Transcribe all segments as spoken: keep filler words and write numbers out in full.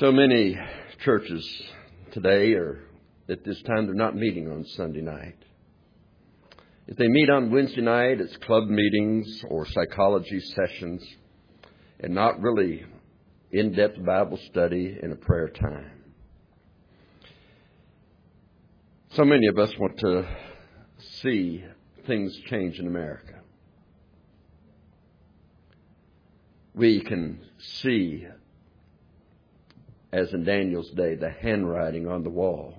So many churches today are, at this time, they're not meeting on Sunday night. If they meet on Wednesday night, it's club meetings or psychology sessions and not really in-depth Bible study and a prayer time. So many of us want to see things change in America. We can see, as in Daniel's day, the handwriting on the wall.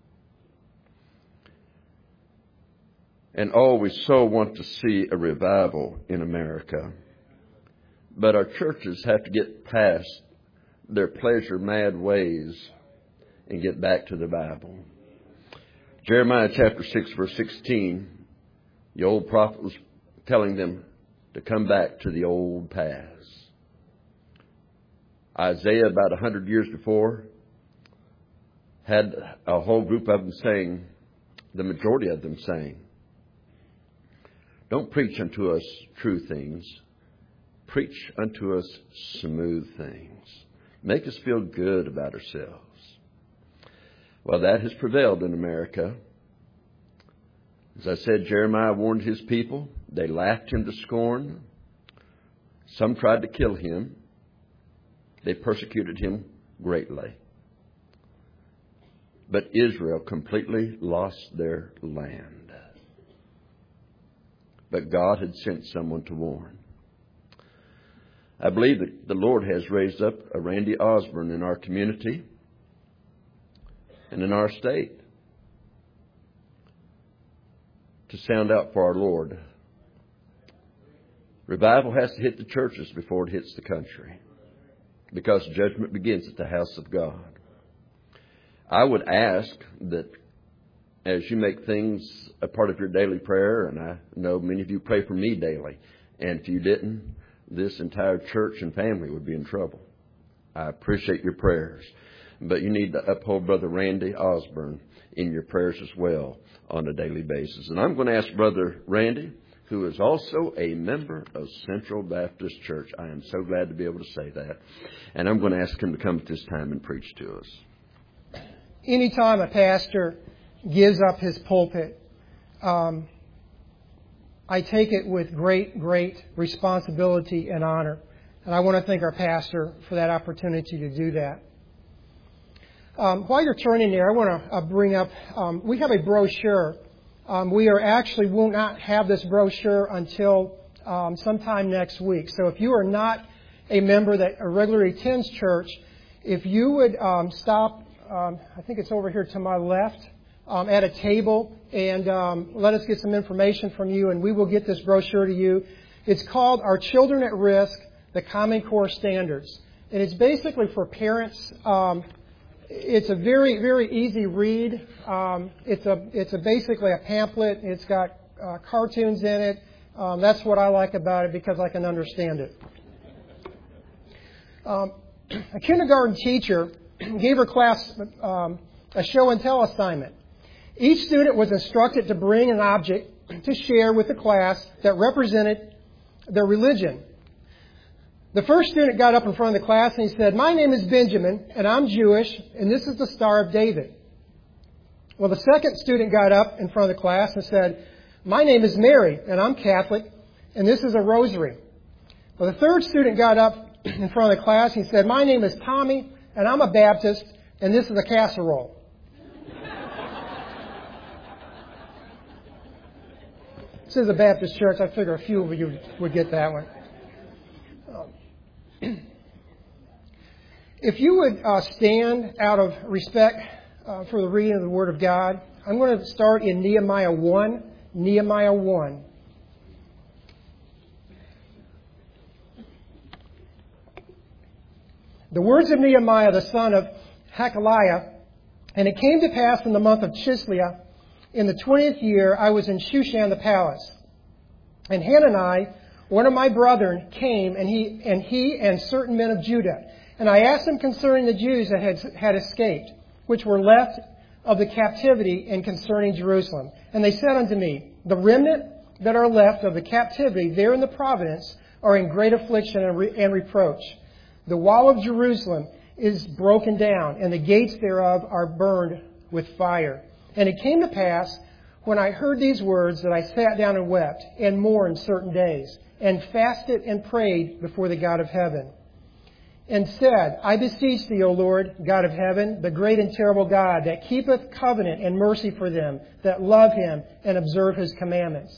And oh, we so want to see a revival in America. But our churches have to get past their pleasure-mad ways and get back to the Bible. Jeremiah chapter six, verse sixteen, the old prophet was telling them to come back to the old paths. Isaiah, about a hundred years before, had a whole group of them saying, the majority of them saying, don't preach unto us true things. Preach unto us smooth things. Make us feel good about ourselves. Well, that has prevailed in America. As I said, Jeremiah warned his people. They laughed him to scorn. Some tried to kill him. They persecuted him greatly. But Israel completely lost their land. But God had sent someone to warn. I believe that the Lord has raised up a Randy Osborne in our community and in our state to sound out for our Lord. Revival has to hit the churches before it hits the country, because judgment begins at the house of God. I would ask that as you make things a part of your daily prayer, and I know many of you pray for me daily, and if you didn't, this entire church and family would be in trouble. I appreciate your prayers, but you need to uphold Brother Randy Osborne in your prayers as well on a daily basis. And I'm going to ask Brother Randy, who is also a member of Central Baptist Church. I am so glad to be able to say that. And I'm going to ask him to come at this time and preach to us. Anytime a pastor gives up his pulpit, um, I take it with great, great responsibility and honor. And I want to thank our pastor for that opportunity to do that. Um, while you're turning there, I want to uh, bring up, um, we have a brochure. Um, we are actually will not have this brochure until um, sometime next week. So if you are not a member that regularly attends church, if you would um, stop, um, I think it's over here to my left, um, at a table and um, let us get some information from you, and we will get this brochure to you. It's called Our Children at Risk, the Common Core Standards. And it's basically for parents. Um, It's a very, very easy read. Um, it's a, it's a basically a pamphlet. It's got uh, cartoons in it. Um, that's what I like about it, because I can understand it. Um, a kindergarten teacher gave her class um, a show and tell assignment. Each student was instructed to bring an object to share with the class that represented their religion. The first student got up in front of the class and he said, "My name is Benjamin, and I'm Jewish, and this is the Star of David." Well, the second student got up in front of the class and said, "My name is Mary, and I'm Catholic, and this is a rosary." Well, the third student got up in front of the class and he said, "My name is Tommy, and I'm a Baptist, and this is a casserole." This is a Baptist church. I figure a few of you would get that one. If you would uh, stand out of respect uh, for the reading of the Word of God, I'm going to start in Nehemiah one. Nehemiah one. The words of Nehemiah, the son of Hakaliah. "And it came to pass in the month of Chisleah, in the twentieth year, I was in Shushan the palace. And Hanani, one of my brethren, came, and he and he and certain men of Judah. And I asked them concerning the Jews that had, had escaped, which were left of the captivity, and concerning Jerusalem. And they said unto me, The remnant that are left of the captivity there in the province are in great affliction and, re- and reproach. The wall of Jerusalem is broken down, and the gates thereof are burned with fire. And it came to pass, when I heard these words, that I sat down and wept, and mourned certain days, and fasted and prayed before the God of heaven, and said, I beseech thee, O Lord, God of heaven, the great and terrible God, that keepeth covenant and mercy for them that love him and observe his commandments.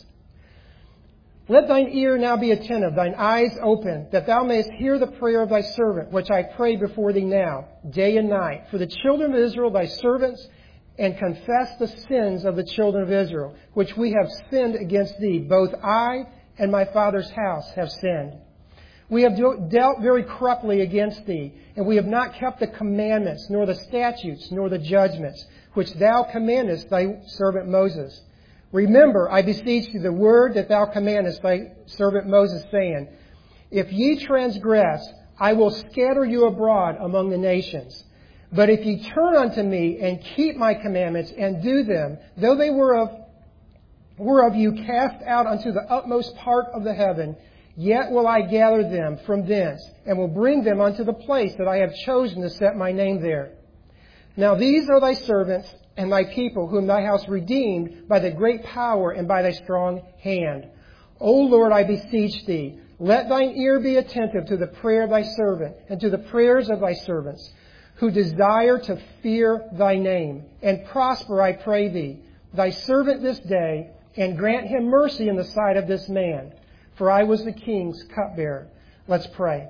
Let thine ear now be attentive, thine eyes open, that thou mayest hear the prayer of thy servant, which I pray before thee now, day and night, for the children of Israel, thy servants, and confess the sins of the children of Israel, which we have sinned against thee. Both I and my father's house have sinned. We have dealt very corruptly against thee, and we have not kept the commandments, nor the statutes, nor the judgments, which thou commandest thy servant Moses. Remember, I beseech thee, the word that thou commandest thy servant Moses, saying, If ye transgress, I will scatter you abroad among the nations. But if ye turn unto me and keep my commandments and do them, though they were of, were of you cast out unto the utmost part of the heaven, yet will I gather them from thence, and will bring them unto the place that I have chosen to set my name there. Now these are thy servants and thy people, whom thou hast redeemed by the great power and by thy strong hand. O Lord, I beseech thee, let thine ear be attentive to the prayer of thy servant, and to the prayers of thy servants, who desire to fear thy name. And prosper, I pray thee, thy servant this day, and grant him mercy in the sight of this man. For I was the king's cupbearer. Let's pray.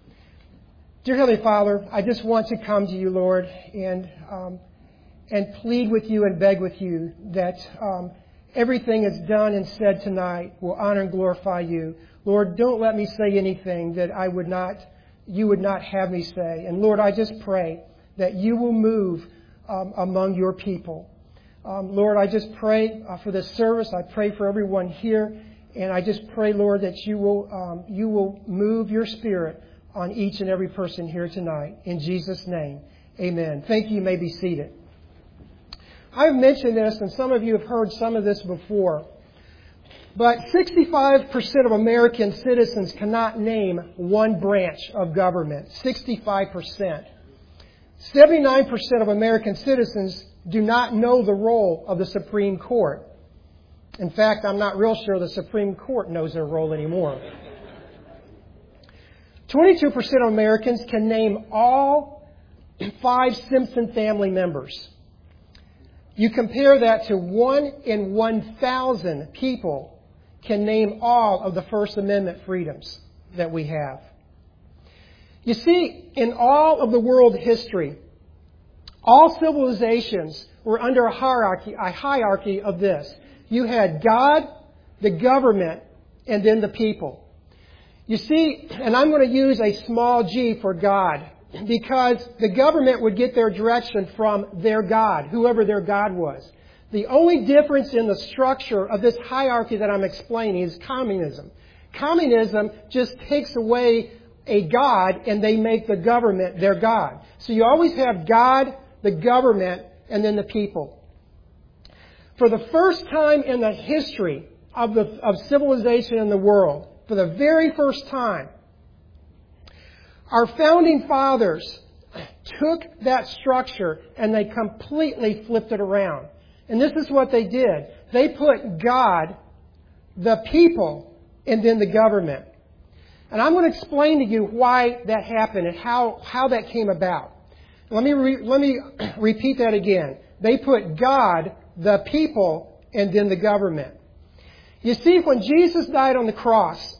Dear Heavenly Father, I just want to come to you, Lord, and um, and plead with you and beg with you that um, everything that's done and said tonight will honor and glorify you. Lord, don't let me say anything that I would not, you would not have me say. And Lord, I just pray that you will move um, among your people. Um, Lord, I just pray uh, for this service. I pray for everyone here. And I just pray, Lord, that you will um, you will move your Spirit on each and every person here tonight. In Jesus' name, amen. Thank you. You may be seated. I've mentioned this, and some of you have heard some of this before. But sixty-five percent of American citizens cannot name one branch of government. sixty-five percent. seventy-nine percent of American citizens do not know the role of the Supreme Court. In fact, I'm not real sure the Supreme Court knows their role anymore. twenty-two percent of Americans can name all five Simpson family members. You compare that to one in one thousand people can name all of the First Amendment freedoms that we have. You see, in all of the world history, all civilizations were under a hierarchy, a hierarchy of this. You had God, the government, and then the people. You see, and I'm going to use a small g for God, because the government would get their direction from their God, whoever their God was. The only difference in the structure of this hierarchy that I'm explaining is communism. Communism just takes away a God and they make the government their God. So you always have God, the government, and then the people. For the first time in the history of, the, of civilization in the world, for the very first time, our founding fathers took that structure and they completely flipped it around. And this is what they did. They put God, the people, and then the government. And I'm going to explain to you why that happened and how, how that came about. Let me, re, let me repeat that again. They put God, the people, and then the government. You see, when Jesus died on the cross,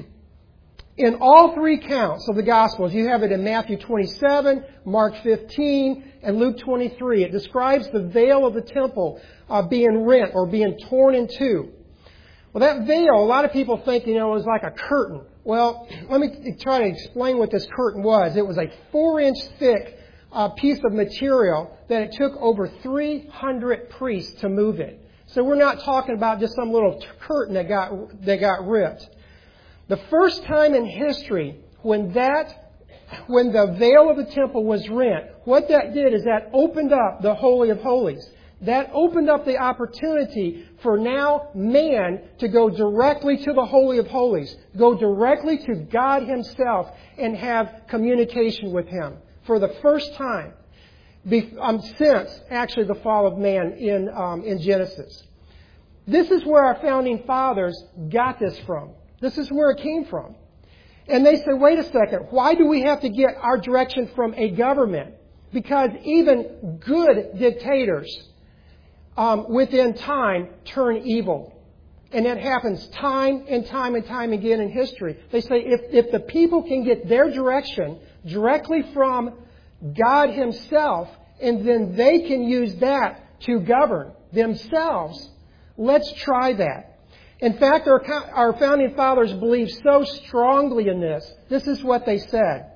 in all three counts of the Gospels, you have it in Matthew twenty-seven, Mark fifteen, and Luke twenty-three. It describes the veil of the temple uh, being rent or being torn in two. Well, that veil, a lot of people think, you know, it was like a curtain. Well, let me try to explain what this curtain was. It was a four-inch thick uh, piece of material that it took over three hundred priests to move it. So we're not talking about just some little curtain that got that got ripped. The first time in history when that, when the veil of the temple was rent, what that did is that opened up the Holy of Holies. That opened up the opportunity for now man to go directly to the Holy of Holies, go directly to God Himself and have communication with Him. for the first time be, um, since actually the fall of man in, um, in Genesis. This is where our founding fathers got this from. This is where it came from. And they said, wait a second, why do we have to get our direction from a government? Because even good dictators um, within time turn evil. And that happens time and time and time again in history. They say if, if the people can get their direction directly from God Himself, and then they can use that to govern themselves, let's try that. In fact, our, our founding fathers believed so strongly in this. This is what they said.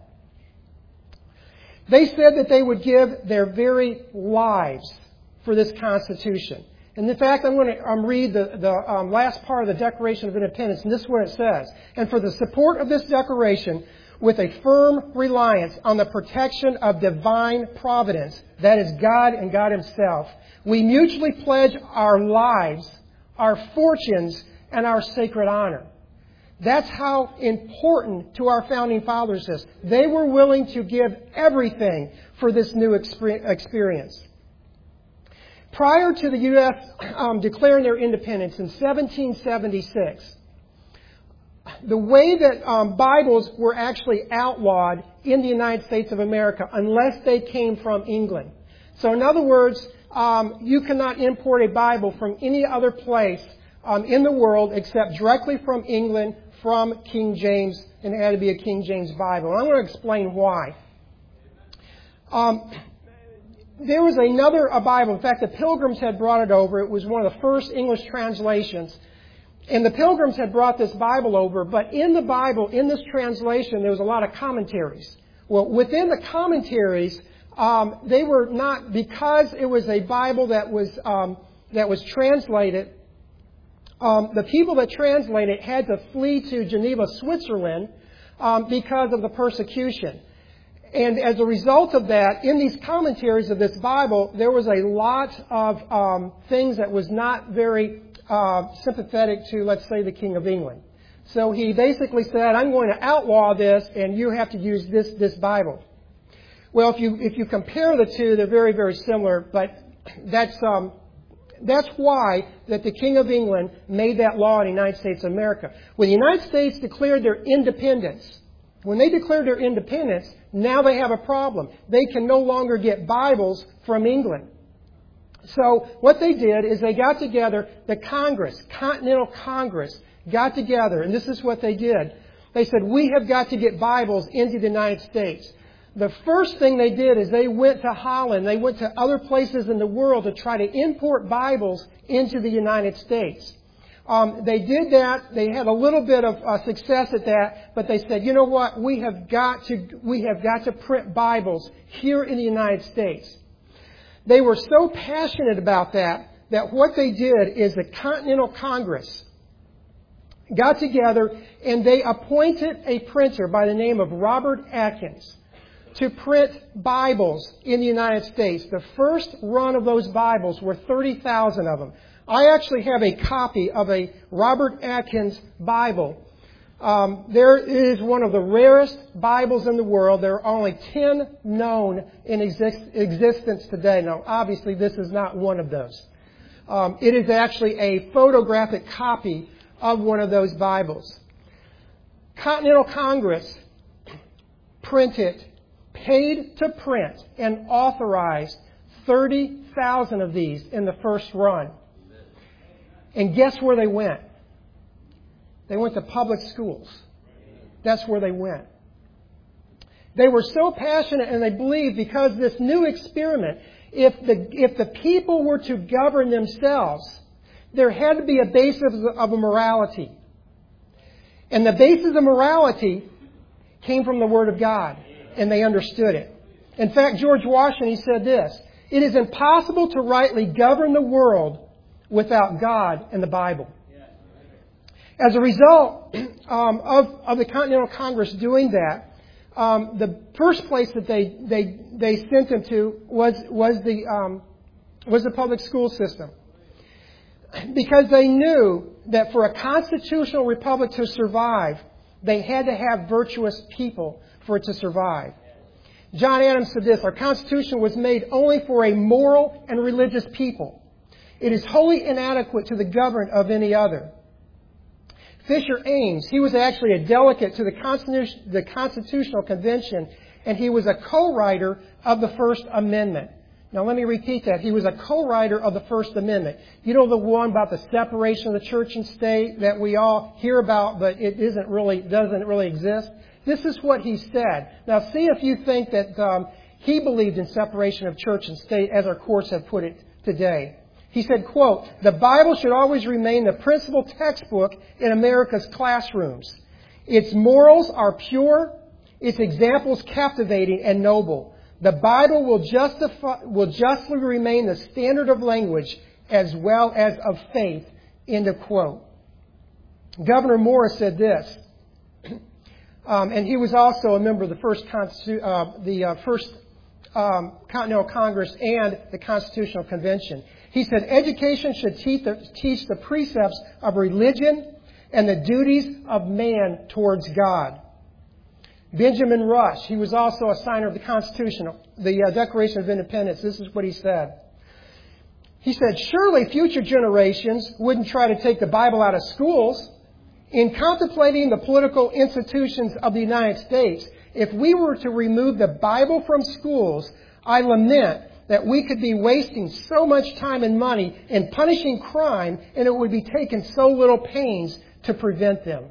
They said that they would give their very lives for this Constitution. And in fact, I'm going to um, read the, the um, last part of the Declaration of Independence, and this is what it says. And for the support of this declaration, with a firm reliance on the protection of divine providence, that is God and God Himself, we mutually pledge our lives, our fortunes, and our sacred honor. That's how important to our founding fathers is. They were willing to give everything for this new experience. Prior to the U S um, declaring their independence in seventeen seventy-six, the way that um, Bibles were actually outlawed in the United States of America unless they came from England. So in other words, um, you cannot import a Bible from any other place um, in the world except directly from England, from King James, and it had to be a King James Bible. And I'm going to explain why. Um, there was another a Bible. In fact, the Pilgrims had brought it over. It was one of the first English translations. And the Pilgrims had brought this Bible over. But in the Bible, in this translation, there was a lot of commentaries. Well, within the commentaries, um, they were not, because it was a Bible that was um, that was translated. Um, the people that translated it had to flee to Geneva, Switzerland, um, because of the persecution. And as a result of that, in these commentaries of this Bible, there was a lot of um, things that was not very uh, sympathetic to, let's say, the King of England. So he basically said, I'm going to outlaw this, and you have to use this this Bible. Well, if you if you compare the two, they're very, very similar, but that's um, that's why that the King of England made that law in the United States of America. When the United States declared their independence, when they declared their independence, now they have a problem. They can no longer get Bibles from England. So what they did is they got together, the Congress, Continental Congress, got together, and this is what they did. They said, we have got to get Bibles into the United States. The first thing they did is they went to Holland. They went to other places in the world to try to import Bibles into the United States. Um, they did that. They had a little bit of uh, success at that, but they said, you know what? We have got to we have got to print Bibles here in the United States. They were so passionate about that that what they did is the Continental Congress got together and they appointed a printer by the name of Robert Atkins to print Bibles in the United States. The first run of those Bibles were thirty thousand of them. I actually have a copy of a Robert Atkins Bible. Um, there is one of the rarest Bibles in the world. There are only ten known in exist- existence today. Now, obviously, this is not one of those. Um, it is actually a photographic copy of one of those Bibles. Continental Congress printed, paid to print, and authorized thirty thousand of these in the first run. And guess where they went? They went to public schools. That's where they went. They were so passionate and they believed because this new experiment, if the, if the people were to govern themselves, there had to be a basis of a morality. And the basis of morality came from the Word of God. And they understood it. In fact, George Washington, he said this, it is impossible to rightly govern the world without God and the Bible. As a result um, of, of the Continental Congress doing that, um, the first place that they, they, they sent them to was, was, the, um, was the public school system. Because they knew that for a constitutional republic to survive, they had to have virtuous people for it to survive. John Adams said this, our Constitution was made only for a moral and religious people. It is wholly inadequate to the government of any other. Fisher Ames, he was actually a delegate to the Constitution, the Constitutional Convention, and he was a co-writer of the First Amendment. Now let me repeat that. He was a co-writer of the First Amendment. You know, the one about the separation of the church and state that we all hear about, but it isn't really, doesn't really exist. This is what he said. Now see if you think that um, he believed in separation of church and state as our courts have put it today. He said, quote, "The Bible should always remain the principal textbook in America's classrooms. Its morals are pure, its examples captivating and noble. The Bible will justify, will justly remain the standard of language as well as of faith." End of quote. Governor Morris said this, um, and he was also a member of the first, Constitu- uh, the uh, first um, Continental Congress and the Constitutional Convention. He said, "Education should teach the, teach the precepts of religion and the duties of man towards God." Benjamin Rush, he was also a signer of the Constitution, the uh, Declaration of Independence. This is what he said. He said, "Surely future generations wouldn't try to take the Bible out of schools. In contemplating the political institutions of the United States, if we were to remove the Bible from schools, I lament that we could be wasting so much time and money in punishing crime, and it would be taking so little pains to prevent them."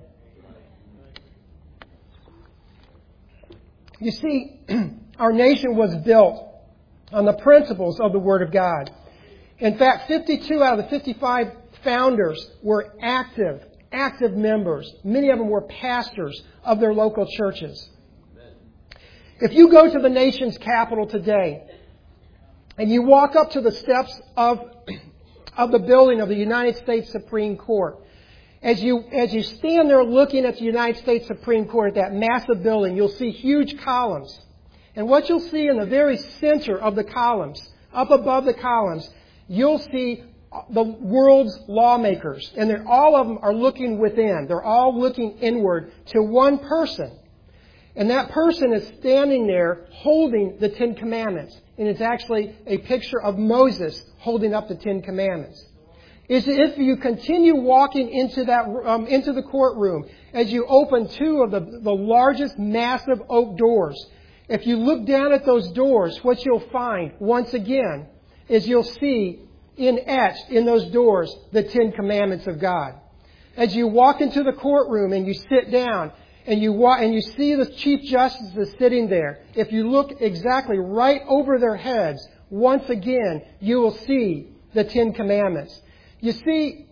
You see, our nation was built on the principles of the Word of God. In fact, fifty-two out of the fifty-five founders were active, active members. Many of them were pastors of their local churches. If you go to the nation's capital today, and you walk up to the steps of, of the building of the United States Supreme Court, as you, as you stand there looking at the United States Supreme Court, at that massive building, you'll see huge columns. And what you'll see in the very center of the columns, up above the columns, you'll see the world's lawmakers. And they're, all of them are looking within. They're all looking inward to one person. And that person is standing there holding the Ten Commandments. And it's actually a picture of Moses holding up the Ten Commandments. Is if you continue walking into that um, into the courtroom, as you open two of the, the largest massive oak doors, if you look down at those doors, what you'll find, once again, is you'll see in etched in those doors the Ten Commandments of God. As you walk into the courtroom and you sit down, and you walk, and you see the Chief Justices sitting there, if you look exactly right over their heads, once again, you will see the Ten Commandments. You see,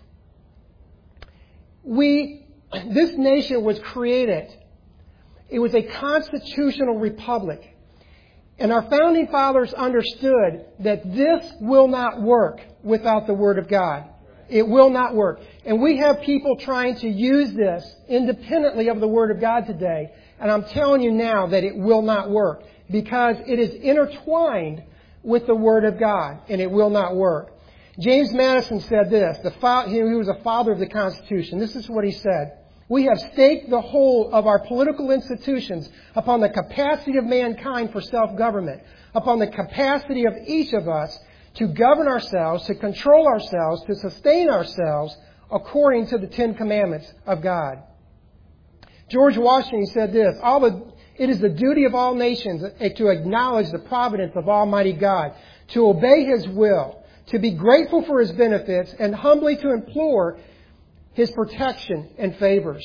we, this nation was created. It was a constitutional republic. And our founding fathers understood that this will not work without the Word of God. It will not work. And we have people trying to use this independently of the Word of God today. And I'm telling you now that it will not work, because it is intertwined with the Word of God, and it will not work. James Madison said this. The fa- he was a father of the Constitution. This is what he said. "We have staked the whole of our political institutions upon the capacity of mankind for self-government, upon the capacity of each of us to govern ourselves, to control ourselves, to sustain ourselves according to the Ten Commandments of God." George Washington said this, all the, "It is the duty of all nations to acknowledge the providence of Almighty God, to obey His will, to be grateful for His benefits, and humbly to implore His protection and favors."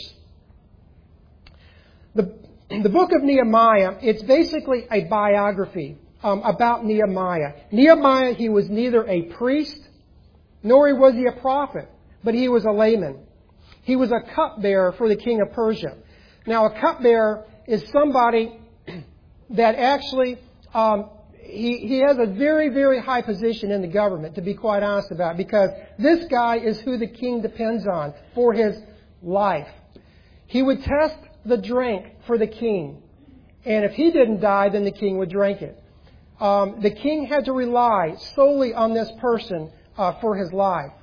The, the book of Nehemiah, it's basically a biography um, about Nehemiah. Nehemiah, he was neither a priest, nor was he a prophet, but he was a layman. He was a cupbearer for the king of Persia. Now, a cupbearer is somebody that actually... Um, He, he has a very, very high position in the government, to be quite honest about it, because this guy is who the king depends on for his life. He would test the drink for the king. And if he didn't die, then the king would drink it. Um, the king had to rely solely on this person uh, for his life.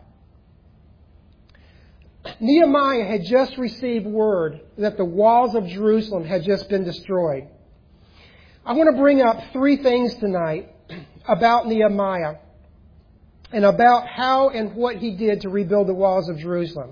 Nehemiah had just received word that the walls of Jerusalem had just been destroyed. I want to bring up three things tonight about Nehemiah and about how and what he did to rebuild the walls of Jerusalem.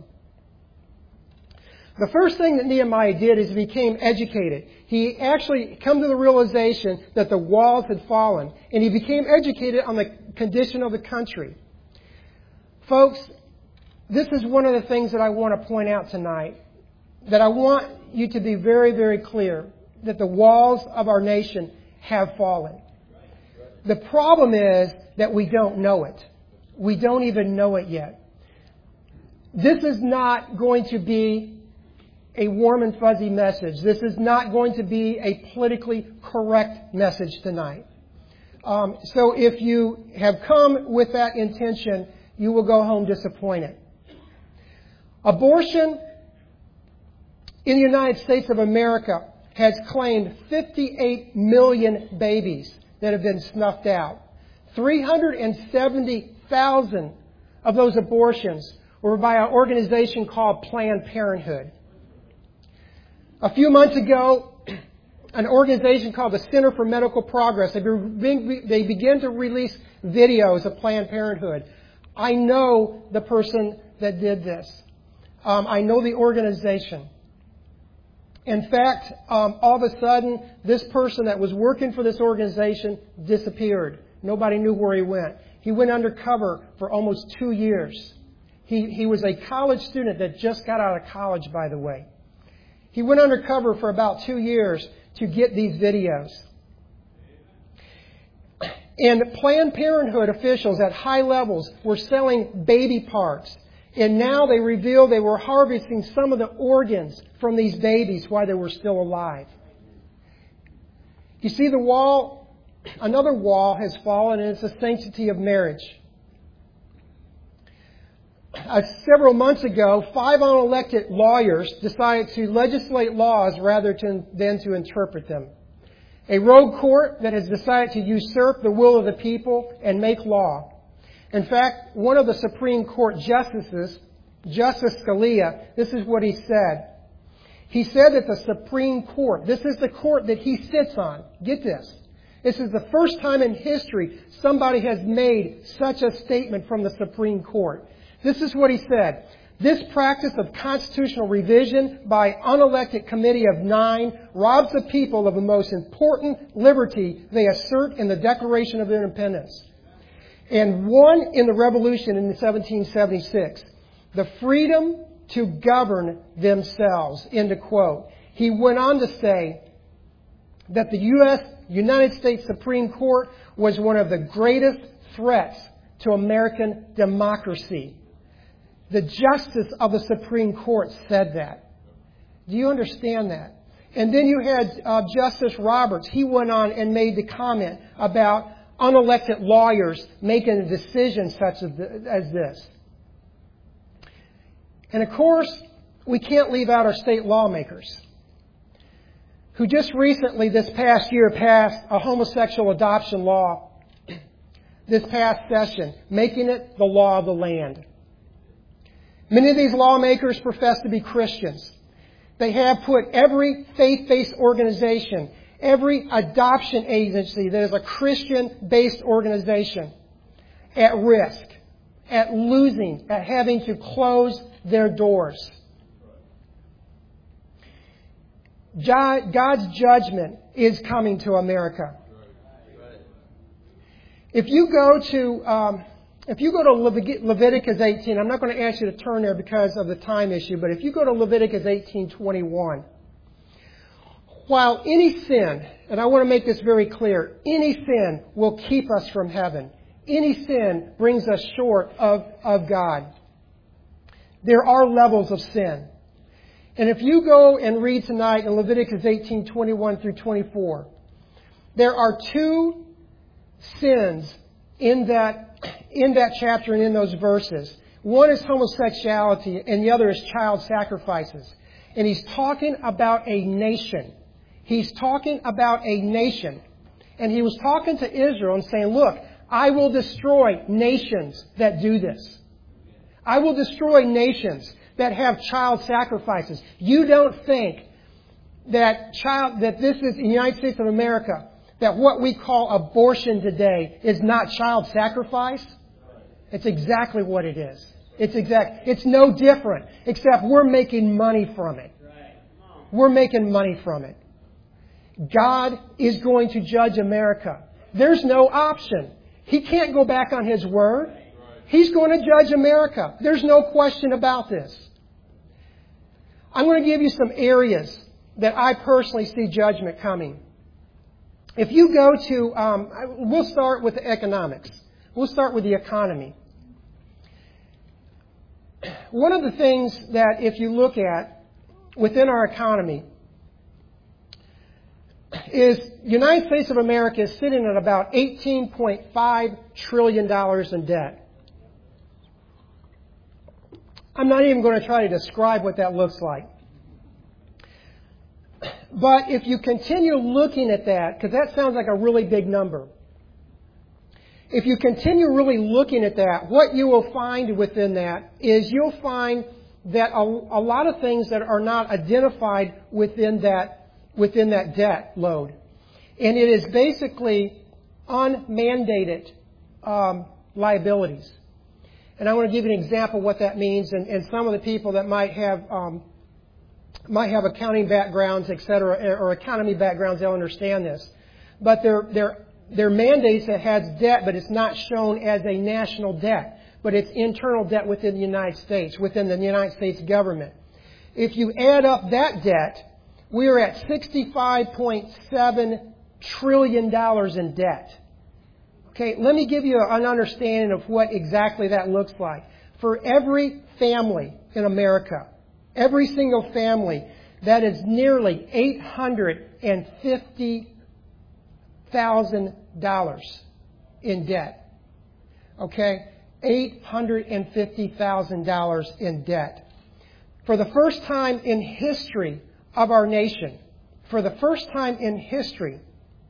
The first thing that Nehemiah did is he became educated. He actually came to the realization that the walls had fallen, and he became educated on the condition of the country. Folks, this is one of the things that I want to point out tonight, that I want you to be very, very clear, that the walls of our nation have fallen. The problem is that we don't know it. We don't even know it yet. This is not going to be a warm and fuzzy message. This is not going to be a politically correct message tonight. Um, so if you have come with that intention, you will go home disappointed. Abortion in the United States of America has claimed fifty-eight million babies that have been snuffed out. three hundred seventy thousand of those abortions were by an organization called Planned Parenthood. A few months ago, an organization called the Center for Medical Progress, they began to release videos of Planned Parenthood. I know the person that did this. Um, I know the organization. In fact, um, all of a sudden, this person that was working for this organization disappeared. Nobody knew where he went. He went undercover for almost two years. He, he was a college student that just got out of college, by the way. He went undercover for about two years to get these videos. And Planned Parenthood officials at high levels were selling baby parts. And now they reveal they were harvesting some of the organs from these babies while they were still alive. You see, the wall, another wall has fallen, and it's the sanctity of marriage. Uh, several months ago, five unelected lawyers decided to legislate laws rather to, than to interpret them. A rogue court that has decided to usurp the will of the people and make law. In fact, one of the Supreme Court justices, Justice Scalia, this is what he said. He said that the Supreme Court, this is the court that he sits on. Get this. This is the first time in history somebody has made such a statement from the Supreme Court. This is what he said. This practice of constitutional revision by unelected committee of nine robs the people of the most important liberty they assert in the Declaration of Independence, and won in the Revolution in seventeen seventy-six. The freedom to govern themselves, end of quote. He went on to say that the U S United States Supreme Court was one of the greatest threats to American democracy. The justice of the Supreme Court said that. Do you understand that? And then you had uh, Justice Roberts. He went on and made the comment about unelected lawyers making a decision such as, the, as this. And of course, we can't leave out our state lawmakers, who just recently, this past year, passed a homosexual adoption law this past session, making it the law of the land. Many of these lawmakers profess to be Christians. They have put every faith-based organization, every adoption agency that is a Christian-based organization at risk, at losing, at having to close their doors. God's judgment is coming to America. If you go to um, if you go to Leviticus eighteen, I'm not going to ask you to turn there because of the time issue, but if you go to Leviticus eighteen twenty-one, while any sin, and I want to make this very clear, any sin will keep us from heaven. Any sin brings us short of, of God. There are levels of sin. And if you go and read tonight in Leviticus eighteen twenty-one through twenty-four, there are two sins in that in that chapter and in those verses. One is homosexuality and the other is child sacrifices. And he's talking about a nation. He's talking about a nation. And he was talking to Israel and saying, look, I will destroy nations that do this. I will destroy nations that have child sacrifices. You don't think that child that this is in the United States of America, that what we call abortion today is not child sacrifice? It's exactly what it is. It's exact. It's no different, except we're making money from it. We're making money from it. God is going to judge America. There's no option. He can't go back on His word. He's going to judge America. There's no question about this. I'm going to give you some areas that I personally see judgment coming. If you go to, um, we'll start with the economics. We'll start with the economy. One of the things that if you look at within our economy is the United States of America is sitting at about eighteen point five trillion dollars in debt. I'm not even going to try to describe what that looks like. But if you continue looking at that, because that sounds like a really big number, if you continue really looking at that, what you will find within that is you'll find that a, a lot of things that are not identified within that, within that debt load. And it is basically unmandated um, liabilities. And I want to give you an example of what that means. And, and some of the people that might have um, might have accounting backgrounds, et cetera, or economy backgrounds, they'll understand this. But they're, they're, they're mandates that has debt, but it's not shown as a national debt. But it's internal debt within the United States, within the United States government. If you add up that debt, we are at sixty-five point seven trillion dollars in debt. Okay, let me give you an understanding of what exactly that looks like. For every family in America, every single family, that is nearly eight hundred fifty thousand dollars in debt. Okay? eight hundred fifty thousand dollars in debt. For the first time in history of our nation, for the first time in history,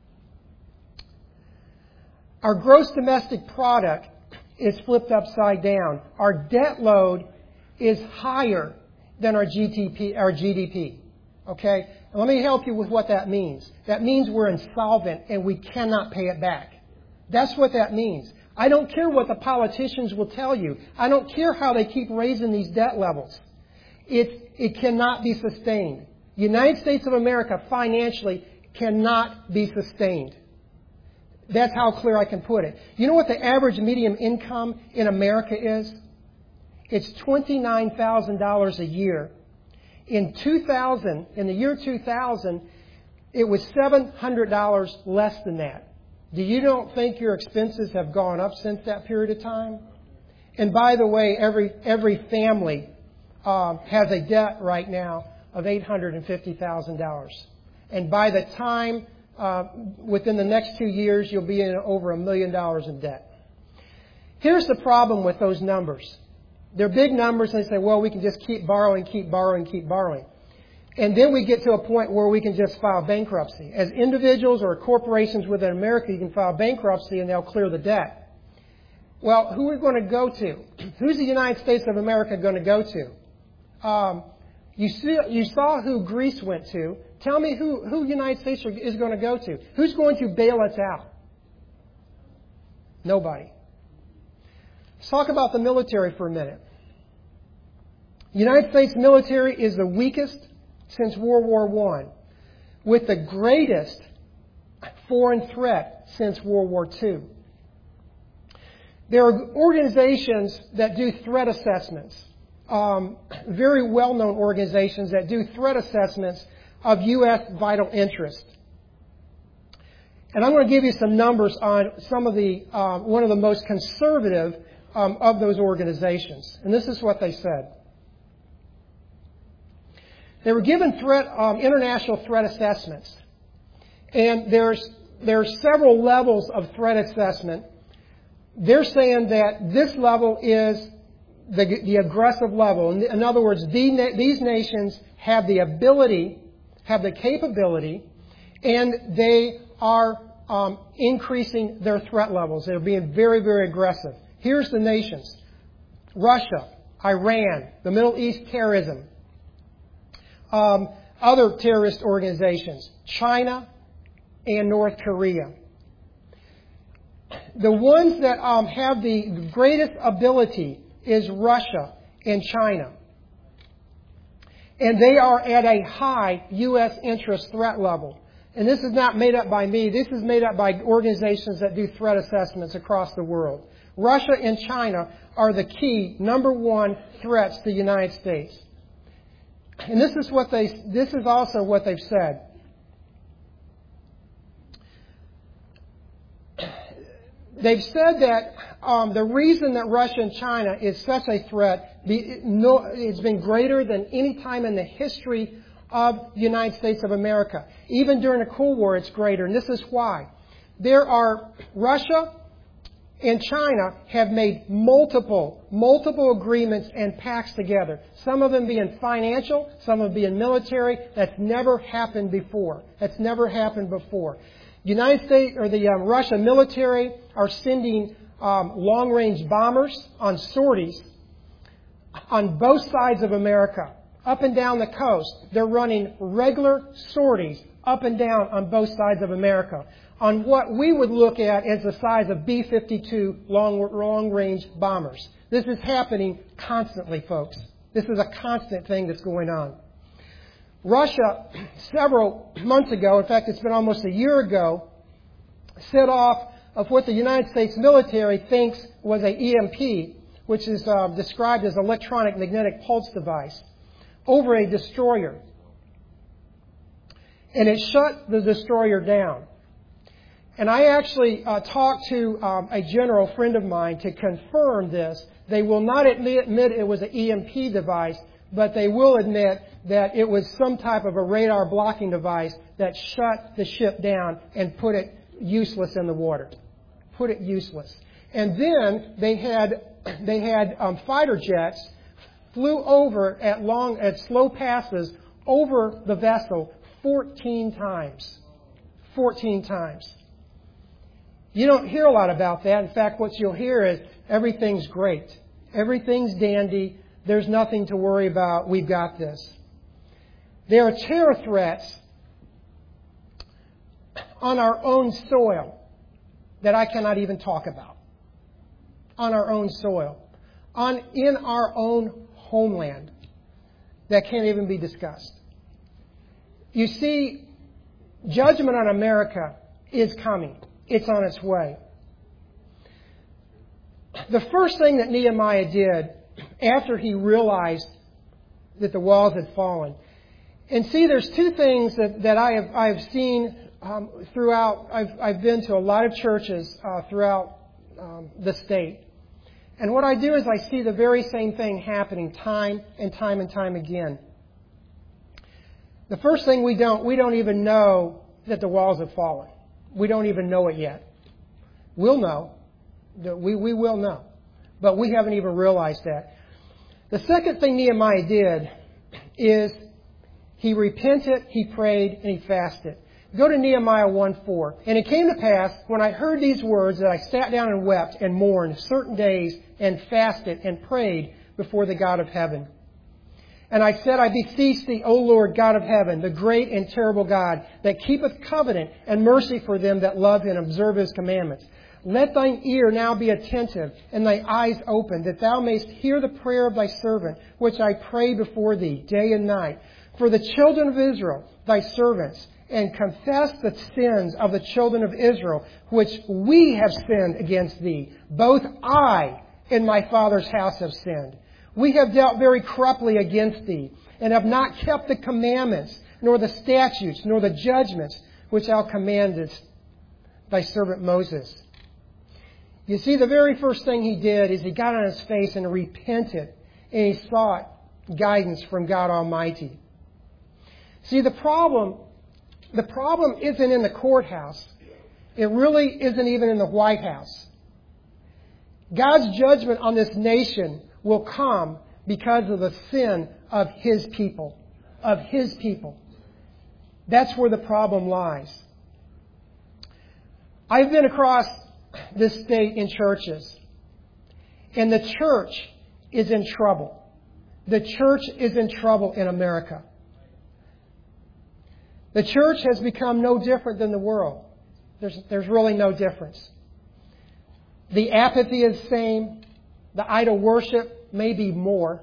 our gross domestic product is flipped upside down. Our debt load is higher than our G D P. Our G D P. Okay? And let me help you with what that means. That means we're insolvent and we cannot pay it back. That's what that means. I don't care what the politicians will tell you. I don't care how they keep raising these debt levels. It, it cannot be sustained. The United States of America financially cannot be sustained. That's how clear I can put it. You know what the average median income in America is? It's twenty-nine thousand dollars a year. In two thousand, in the year two thousand, it was seven hundred dollars less than that. Do you don't think your expenses have gone up since that period of time? And by the way, every every family uh, has a debt right now of eight hundred fifty thousand dollars. And by the time, uh, within the next two years, you'll be in over a million dollars in debt. Here's the problem with those numbers. They're big numbers, and they say, well, we can just keep borrowing, keep borrowing, keep borrowing. And then we get to a point where we can just file bankruptcy. As individuals or corporations within America, you can file bankruptcy and they'll clear the debt. Well, who are we going to go to? Who's the United States of America going to go to? Um, you, see, you saw who Greece went to. Tell me who, who the United States is going to go to. Who's going to bail us out? Nobody. Let's talk about the military for a minute. The United States military is the weakest since World War One, with the greatest foreign threat since World War Two. There are organizations that do threat assessments, um, very well-known organizations that do threat assessments of U S vital interest. And I'm going to give you some numbers on some of the um, one of the most conservative um, of those organizations. And this is what they said. They were given threat, um, international threat assessments. And there's, there's several levels of threat assessment. They're saying that this level is the, the aggressive level. In, in other words, the, these nations have the ability, have the capability, and they are um, increasing their threat levels. They're being very, very aggressive. Here's the nations. Russia, Iran, the Middle East terrorism, Um, other terrorist organizations, China, and North Korea. The ones that um, have the greatest ability is Russia and China. And they are at a high U S interest threat level. And this is not made up by me. This is made up by organizations that do threat assessments across the world. Russia and China are the key number one threats to the United States. And this is what they, this is also what they've said. They've said that um, the reason that Russia and China is such a threat, be, no, it's been greater than any time in the history of the United States of America. Even during the Cold War, it's greater. And this is why. There are, Russia and China have made multiple, multiple agreements and pacts together. Some of them being financial, some of them being military. That's never happened before. That's never happened before. United States or the um, Russia military are sending um, long-range bombers on sorties on both sides of America, up and down the coast. They're running regular sorties up and down on both sides of America on what we would look at as the size of B fifty-two long, long-range bombers. This is happening constantly, folks. This is a constant thing that's going on. Russia, several months ago, in fact, it's been almost a year ago, set off of what the United States military thinks was a E M P, which is uh, described as electronic magnetic pulse device, over a destroyer. And it shut the destroyer down. And I actually uh, talked to um, a general friend of mine to confirm this. They will not admit, admit it was an E M P device, but they will admit that it was some type of a radar blocking device that shut the ship down and put it useless in the water. Put it useless. And then they had they had um, fighter jets flew over at long at slow passes over the vessel fourteen times. fourteen times. You don't hear a lot about that. In fact, what you'll hear is everything's great. Everything's dandy. There's nothing to worry about. We've got this. There are terror threats on our own soil that I cannot even talk about. On our own soil. On, in our own homeland that can't even be discussed. You see, judgment on America is coming. It's on its way. The first thing that Nehemiah did after he realized that the walls had fallen. And see, there's two things that, that I have I have seen um, throughout. I've I've been to a lot of churches uh, throughout um, the state, and what I do is I see the very same thing happening time and time and time again. The first thing we don't we don't even know that the walls have fallen. We don't even know it yet. We'll know. We we will know, but we haven't even realized that. The second thing Nehemiah did is he repented, he prayed, and he fasted. Go to Nehemiah one four. And it came to pass, when I heard these words, that I sat down and wept and mourned certain days and fasted and prayed before the God of heaven. And I said, I beseech thee, O Lord God of heaven, the great and terrible God, that keepeth covenant and mercy for them that love him and observe his commandments. Let thine ear now be attentive, and thy eyes open, that thou mayst hear the prayer of thy servant, which I pray before thee day and night, for the children of Israel, thy servants, and confess the sins of the children of Israel, which we have sinned against thee. Both I and my father's house have sinned. We have dealt very corruptly against thee, and have not kept the commandments, nor the statutes, nor the judgments, which thou commandest thy servant Moses. You see, the very first thing he did is he got on his face and repented, and he sought guidance from God Almighty. See, the problem, the problem isn't in the courthouse. It really isn't even in the White House. God's judgment on this nation will come because of the sin of His people. Of His people. That's where the problem lies. I've been across this state in churches, and the church is in trouble. The church is in trouble in America. The church has become no different than the world. There's, there's really no difference. The apathy is the same. The idol worship may be more.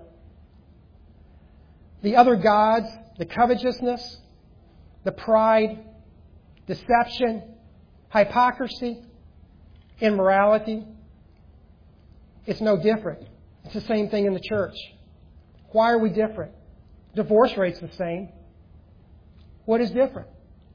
The other gods, the covetousness, the pride, deception, hypocrisy, immorality, it's no different. It's the same thing in the church. Why are we different? Divorce rate's the same. What is different?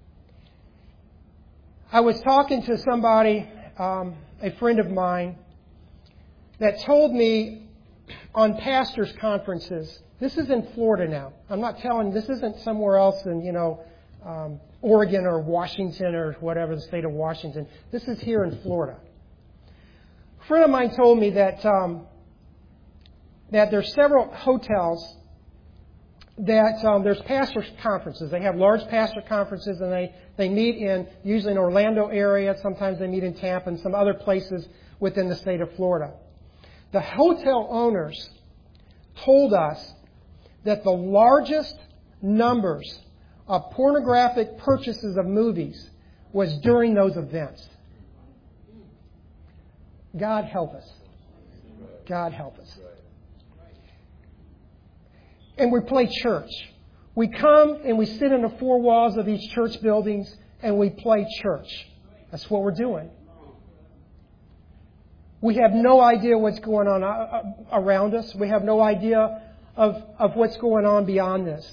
I was talking to somebody, um, a friend of mine, that told me on pastors' conferences, this is in Florida now. I'm not telling, this isn't somewhere else in, you know, um, Oregon or Washington or whatever, the state of Washington. This is here in Florida. A friend of mine told me that um, that there's several hotels that um, there's pastors' conferences. They have large pastor conferences, and they, they meet in usually in Orlando area. Sometimes they meet in Tampa and some other places within the state of Florida. The hotel owners told us that the largest numbers of pornographic purchases of movies was during those events. God help us. God help us. And we play church. We come and we sit in the four walls of these church buildings and we play church. That's what we're doing. We have no idea what's going on around us. We have no idea of, of what's going on beyond this.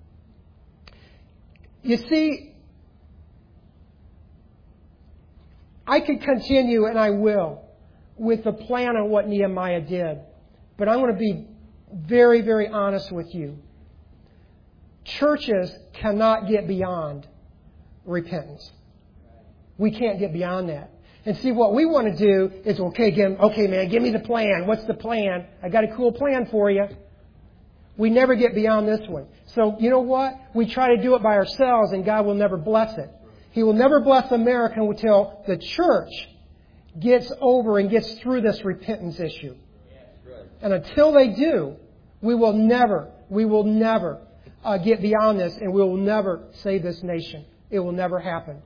You see, I could continue, and I will, with the plan on what Nehemiah did. But I want to be very, very honest with you. Churches cannot get beyond repentance. We can't get beyond that. And see, what we want to do is, okay, give, okay, man, give me the plan. What's the plan? I got a cool plan for you. We never get beyond this one. So, you know what? We try to do it by ourselves, and God will never bless it. He will never bless America until the church gets over and gets through this repentance issue. And until they do, we will never, we will never uh, get beyond this, and we will never save this nation. It will never happen.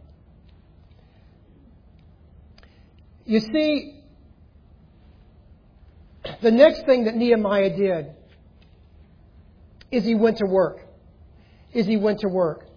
You see, the next thing that Nehemiah did is he went to work. Is he went to work.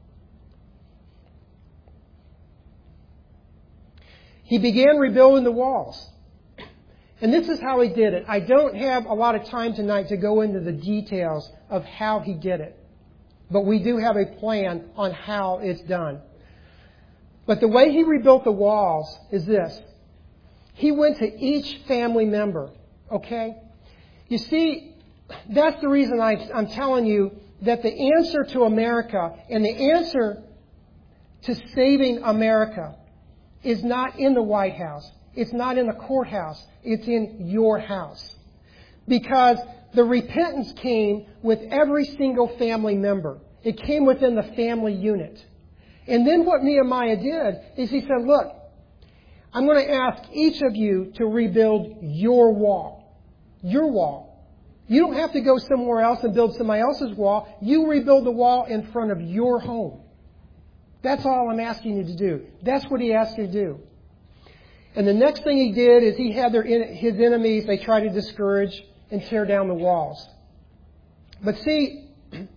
He began rebuilding the walls. And this is how he did it. I don't have a lot of time tonight to go into the details of how he did it. But we do have a plan on how it's done. But the way he rebuilt the walls is this. He went to each family member. Okay? You see, that's the reason I, I'm telling you that the answer to America and the answer to saving America is not in the White House. It's not in the courthouse. It's in your house. Because the repentance came with every single family member. It came within the family unit. And then what Nehemiah did is he said, look, I'm going to ask each of you to rebuild your wall. Your wall. You don't have to go somewhere else and build somebody else's wall. You rebuild the wall in front of your home. That's all I'm asking you to do. That's what he asked you to do. And the next thing he did is he had their, his enemies, they tried to discourage and tear down the walls. But see,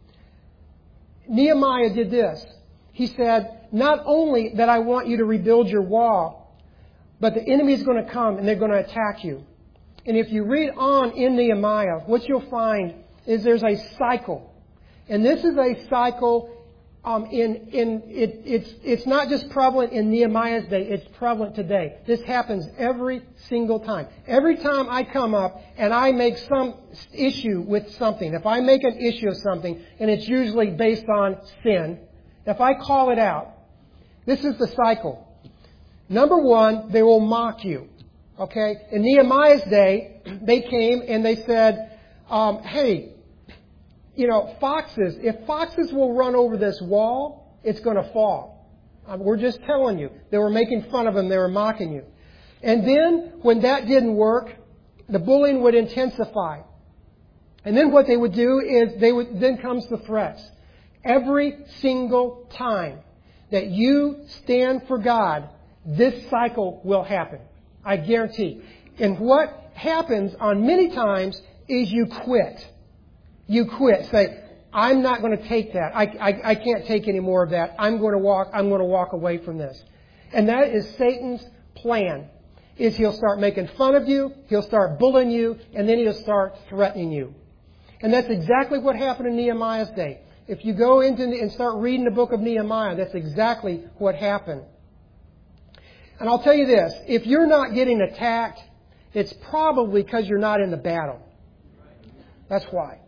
Nehemiah did this. He said, not only that I want you to rebuild your wall, but the enemy is going to come and they're going to attack you. And if you read on in Nehemiah, what you'll find is there's a cycle. And this is a cycle um, in, in it, it's, it's not just prevalent in Nehemiah's day, it's prevalent today. This happens every single time. Every time I come up and I make some issue with something, if I make an issue of something, and it's usually based on sin, if I call it out, this is the cycle. Number one, they will mock you. Okay? In Nehemiah's day, they came and they said, um, hey, you know, foxes, if foxes will run over this wall, it's going to fall. Um, we're just telling you. They were making fun of them. They were mocking you. And then, when that didn't work, the bullying would intensify. And then what they would do is, they would, then comes the threats. Every single time that you stand for God, this cycle will happen. I guarantee. And what happens on many times is you quit. You quit. Say, I'm not going to take that. I, I, I can't take any more of that. I'm going to walk, I'm going to walk away from this. And that is Satan's plan. Is he'll start making fun of you, he'll start bullying you, and then he'll start threatening you. And that's exactly what happened in Nehemiah's day. If you go into and start reading the book of Nehemiah, that's exactly what happened. And I'll tell you this, if you're not getting attacked, it's probably because you're not in the battle. That's why.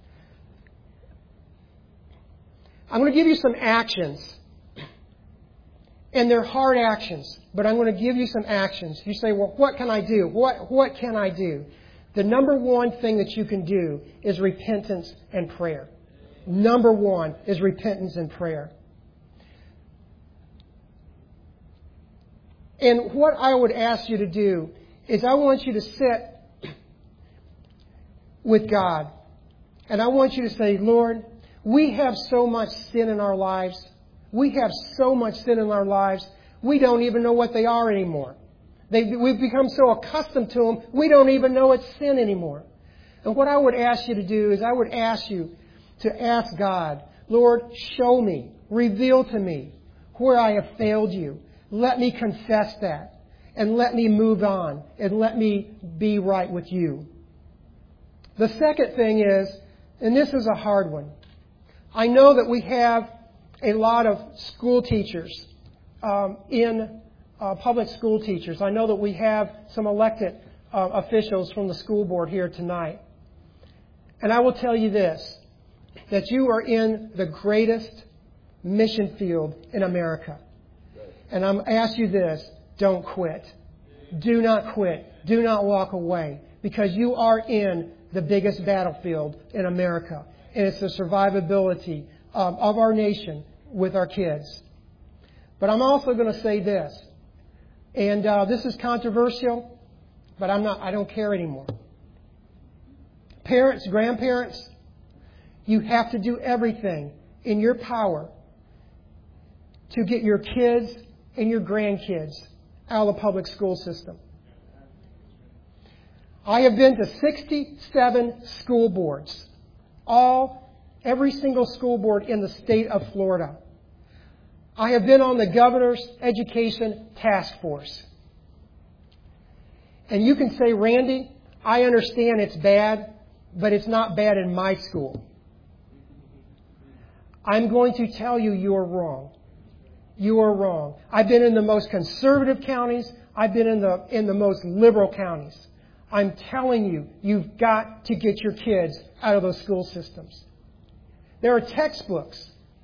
I'm going to give you some actions. And they're hard actions, but I'm going to give you some actions. You say, well, what can I do? What, what can I do? The number one thing that you can do is repentance and prayer. Number one is repentance and prayer. And what I would ask you to do is I want you to sit with God. And I want you to say, Lord, we have so much sin in our lives. We have so much sin in our lives, we don't even know what they are anymore. They, we've become so accustomed to them, we don't even know it's sin anymore. And what I would ask you to do is I would ask you to ask God, Lord, show me, reveal to me where I have failed you. Let me confess that. And let me move on. And let me be right with you. The second thing is, and this is a hard one. I know that we have a lot of school teachers um, in uh, public school teachers. I know that we have some elected uh, officials from the school board here tonight. And I will tell you this, that you are in the greatest mission field in America. And I'm asking you this, don't quit. Do not quit. Do not walk away. Because you are in the biggest battlefield in America. And it's the survivability um, of our nation with our kids. But I'm also going to say this. And uh, this is controversial, but I'm not, I don't care anymore. Parents, grandparents, you have to do everything in your power to get your kids and your grandkids out of the public school system. I have been to sixty-seven school boards, all, every single school board in the state of Florida. I have been on the governor's education task force. And you can say, Randy, I understand it's bad, but it's not bad in my school. I'm going to tell you you are wrong. You are wrong. I've been in the most conservative counties. I've been in the in the most liberal counties. I'm telling you, you've got to get your kids out of those school systems. There are textbooks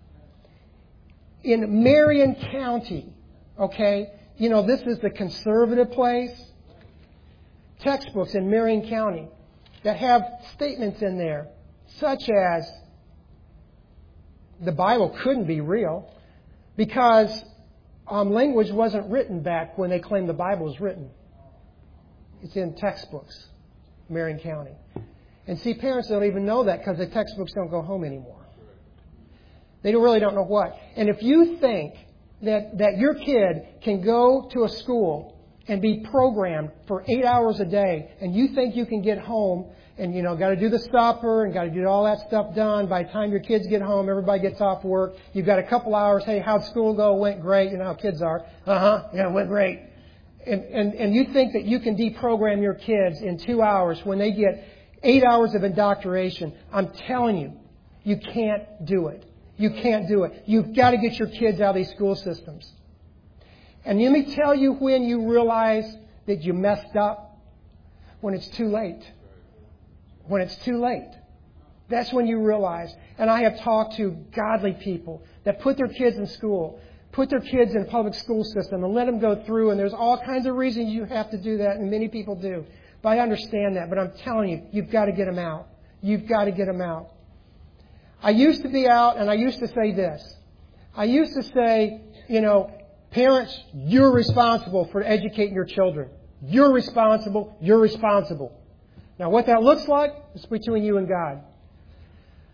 in Marion County, okay? You know, this is the conservative place. Textbooks in Marion County that have statements in there such as the Bible couldn't be real because um, language wasn't written back when they claimed the Bible was written. It's in textbooks, Marion County. And see, parents don't even know that because the textbooks don't go home anymore. They don't, really don't know what. And if you think that, that your kid can go to a school and be programmed for eight hours a day, and you think you can get home and, you know, got to do the supper and got to do all that stuff done. By the time your kids get home, everybody gets off work. You've got a couple hours. Hey, how'd school go? Went great. You know how kids are. Uh-huh. Yeah, went great. And, and, and you think that you can deprogram your kids in two hours when they get eight hours of indoctrination. I'm telling you, you can't do it. You can't do it. You've got to get your kids out of these school systems. And let me tell you when you realize that you messed up, when it's too late. When it's too late. That's when you realize. And I have talked to godly people that put their kids in school, put their kids in a public school system and let them go through. And there's all kinds of reasons you have to do that, and many people do. But I understand that. But I'm telling you, you've got to get them out. You've got to get them out. I used to be out, and I used to say this. I used to say, you know, parents, you're responsible for educating your children. You're responsible. You're responsible. Now, what that looks like is between you and God.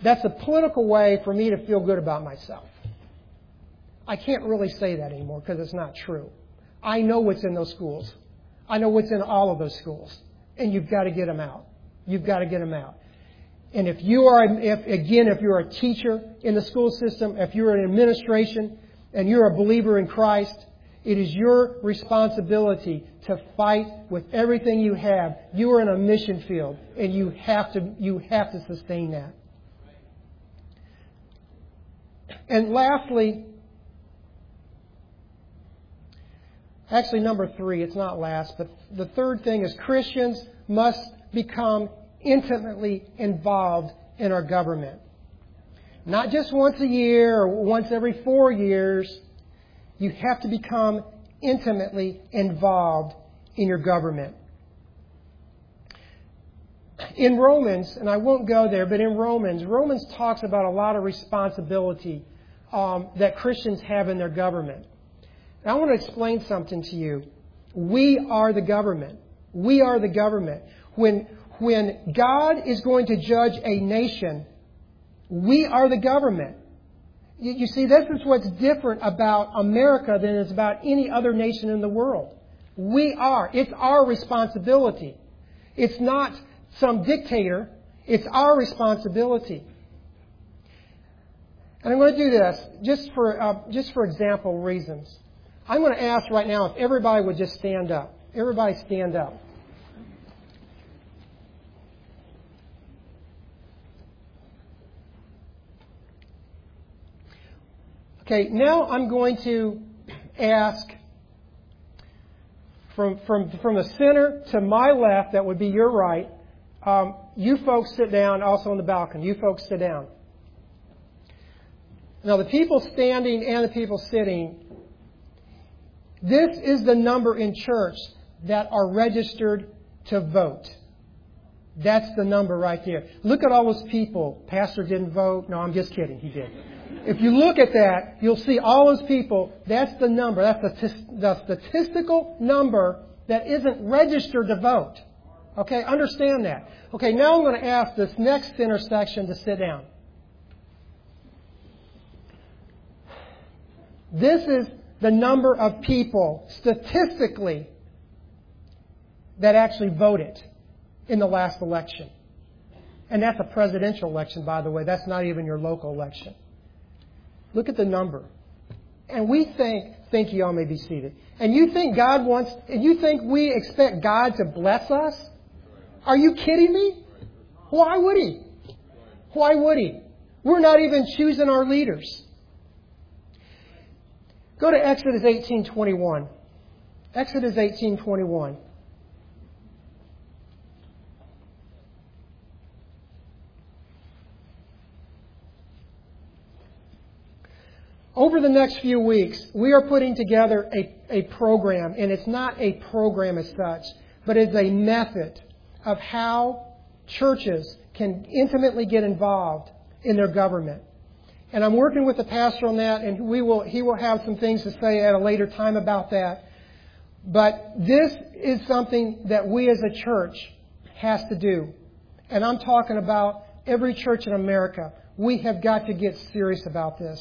That's a political way for me to feel good about myself. I can't really say that anymore because it's not true. I know what's in those schools. I know what's in all of those schools. And you've got to get them out. You've got to get them out. And if you are, if again, if you're a teacher in the school system, if you're in administration and you're a believer in Christ, it is your responsibility to fight with everything you have. You are in a mission field, and you have to, you have to sustain that. And lastly, actually number three, it's not last, but the third thing is Christians must become intimately involved in our government. Not just once a year or once every four years. You have to become intimately involved in your government. In Romans, and I won't go there, but in Romans, Romans talks about a lot of responsibility um, that Christians have in their government. And I want to explain something to you. We are the government. We are the government. When, when God is going to judge a nation, we are the government. You, you see, this is what's different about America than is about any other nation in the world. We are. It's our responsibility. It's not some dictator. It's our responsibility. And I'm going to do this just for uh, just for example reasons. I'm going to ask right now if everybody would just stand up. Everybody stand up. Okay, now I'm going to ask from from from the center to my left, that would be your right. Um, you folks sit down, also on the balcony. You folks sit down. Now, the people standing and the people sitting, this is the number in church that are registered to vote. That's the number right there. Look at all those people. Pastor didn't vote. No, I'm just kidding. He did. If you look at that, you'll see all those people. That's the number. That's the, the statistical number that isn't registered to vote. Okay, understand that. Okay, now I'm going to ask this next center section to sit down. This is the number of people, statistically, that actually voted in the last election. And that's a presidential election, by the way. That's not even your local election. Look at the number. And we think, thank you, all may be seated. And you think God wants, and you think we expect God to bless us? Are you kidding me? Why would He? Why would He? We're not even choosing our leaders. Go to Exodus eighteen twenty-one. Exodus eighteen twenty-one. Over the next few weeks, we are putting together a, a program, and it's not a program as such, but it's a method of how churches can intimately get involved in their government. And I'm working with the pastor on that, and we will he will have some things to say at a later time about that. But this is something that we as a church has to do. And I'm talking about every church in America. We have got to get serious about this.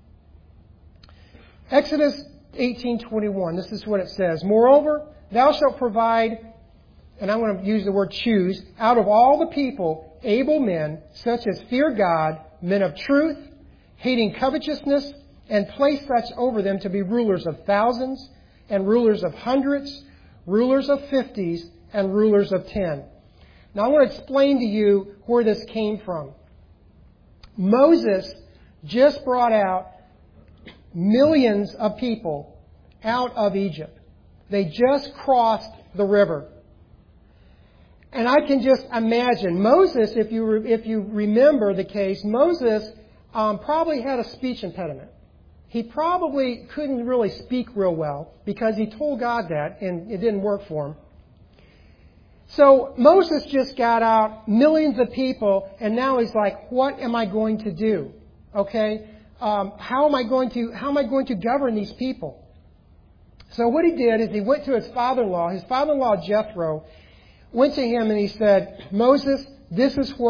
Exodus eighteen twenty-one, this is what it says. Moreover, thou shalt provide, and I'm going to use the word choose, out of all the people, able men, such as fear God, men of truth, hating covetousness, and place such over them to be rulers of thousands, and rulers of hundreds, rulers of fifties, and rulers of ten. Now I want to explain to you where this came from. Moses just brought out millions of people out of Egypt. They just crossed the river. And I can just imagine, Moses, if you re- if you remember the case, Moses um, probably had a speech impediment. He probably couldn't really speak real well because he told God that and it didn't work for him. So Moses just got out millions of people, and now he's like, what am I going to do? Okay? Um, how am I going to how am I going to govern these people? So what he did is he went to his father-in-law. His father-in-law, Jethro, went to him and he said, Moses, this is what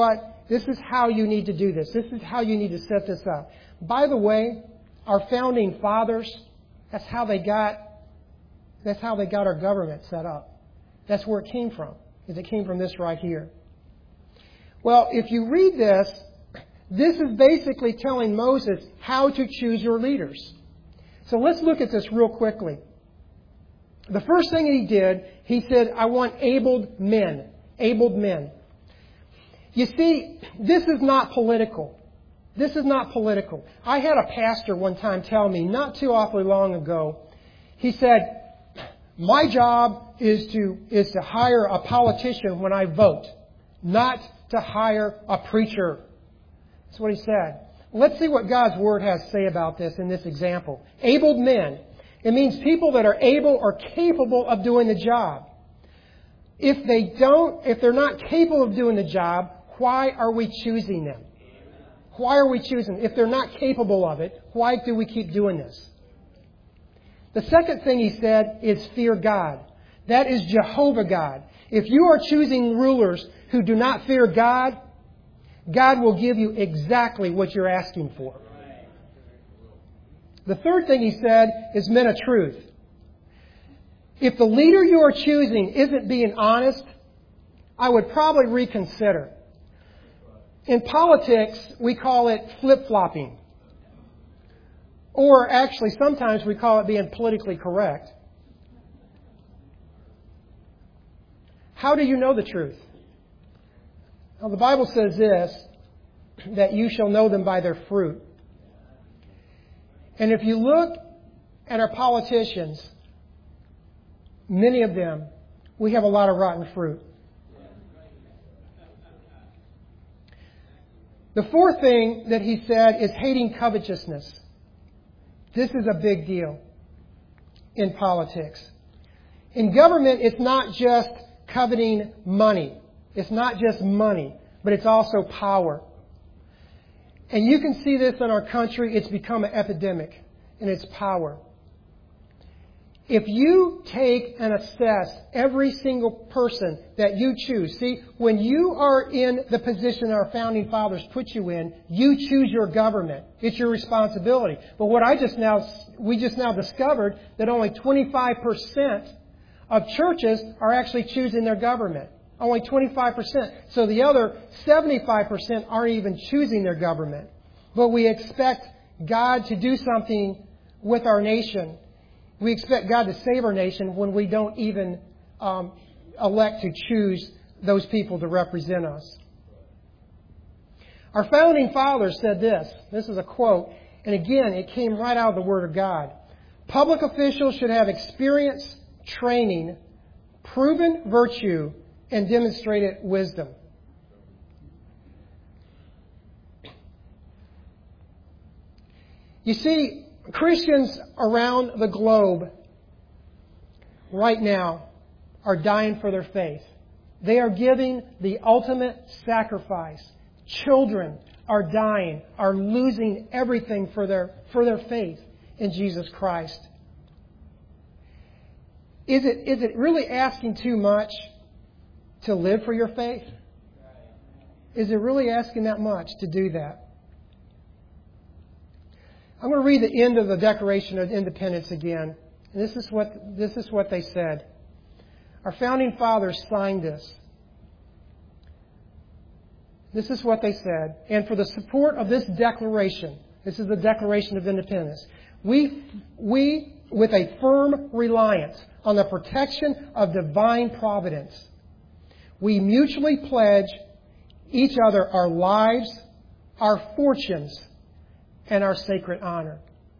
this is how you need to do this. This is how you need to set this up. By the way, our founding fathers, that's how they got, that's how they got our government set up. That's where it came from. Is it came from this right here. Well, if you read this, this is basically telling Moses how to choose your leaders. So let's look at this real quickly. The first thing he did, he said, I want abled men. Abled men. You see, this is not political. This is not political. I had a pastor one time tell me, not too awfully long ago, he said, my job is to, is to hire a politician when I vote, not to hire a preacher. That's what he said. Let's see what God's Word has to say about this in this example. Abled men. It means people that are able or capable of doing the job. If they don't, if they're not capable of doing the job, why are we choosing them? Why are we choosing them? If they're not capable of it, why do we keep doing this? The second thing he said is fear God. That is Jehovah God. If you are choosing rulers who do not fear God, God will give you exactly what you're asking for. The third thing he said is men of truth. If the leader you are choosing isn't being honest, I would probably reconsider. In politics, we call it flip-flopping. Or actually, sometimes we call it being politically correct. How do you know the truth? Well, the Bible says this, that you shall know them by their fruit. And if you look at our politicians, many of them, we have a lot of rotten fruit. The fourth thing that he said is hating covetousness. This is a big deal in politics. In government, it's not just coveting money. It's not just money, but it's also power. And you can see this in our country. It's become an epidemic, and it's power. If you take and assess every single person that you choose, see, when you are in the position our founding fathers put you in, you choose your government. It's your responsibility. But what I just now, we just now discovered that only twenty-five percent of churches are actually choosing their government. Only twenty-five percent. So the other seventy-five percent aren't even choosing their government. But we expect God to do something with our nation. We expect God to save our nation when we don't even um, elect to choose those people to represent us. Our founding fathers said this. This is a quote. And again, it came right out of the Word of God. Public officials should have experience, training, proven virtue, and demonstrated wisdom. You see, Christians around the globe right now are dying for their faith. They are giving the ultimate sacrifice. Children are dying, are losing everything for their, for their faith in Jesus Christ. Is it, is it really asking too much to live for your faith? Is it really asking that much to do that? I'm going to read the end of the Declaration of Independence again. And this is what, this is what they said. Our founding fathers signed this. This is what they said. And for the support of this declaration, this is the Declaration of Independence, we, we, with a firm reliance on the protection of divine providence, we mutually pledge each other our lives, our fortunes, and our sacred honor.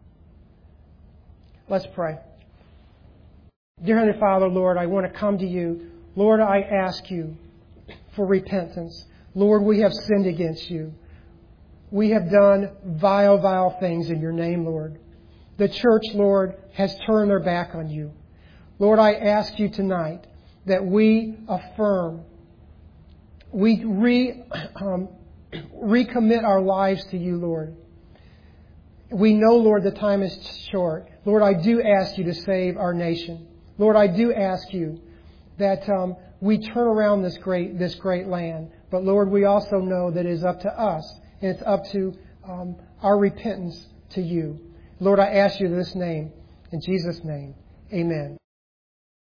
Let's pray. Dear Heavenly Father, Lord, I want to come to you. Lord, I ask you for repentance. Lord, we have sinned against you. We have done vile, vile things in your name, Lord. The church, Lord, has turned their back on you. Lord, I ask you tonight that we affirm, we re, um, recommit our lives to you, Lord. We know, Lord, the time is short. Lord, I do ask you to save our nation. Lord, I do ask you that um, we turn around this great, this great land. But But Lord, we also know that it is up to us, and it's up to um, our repentance to you. Lord, I ask you in this name, in Jesus' name, amen.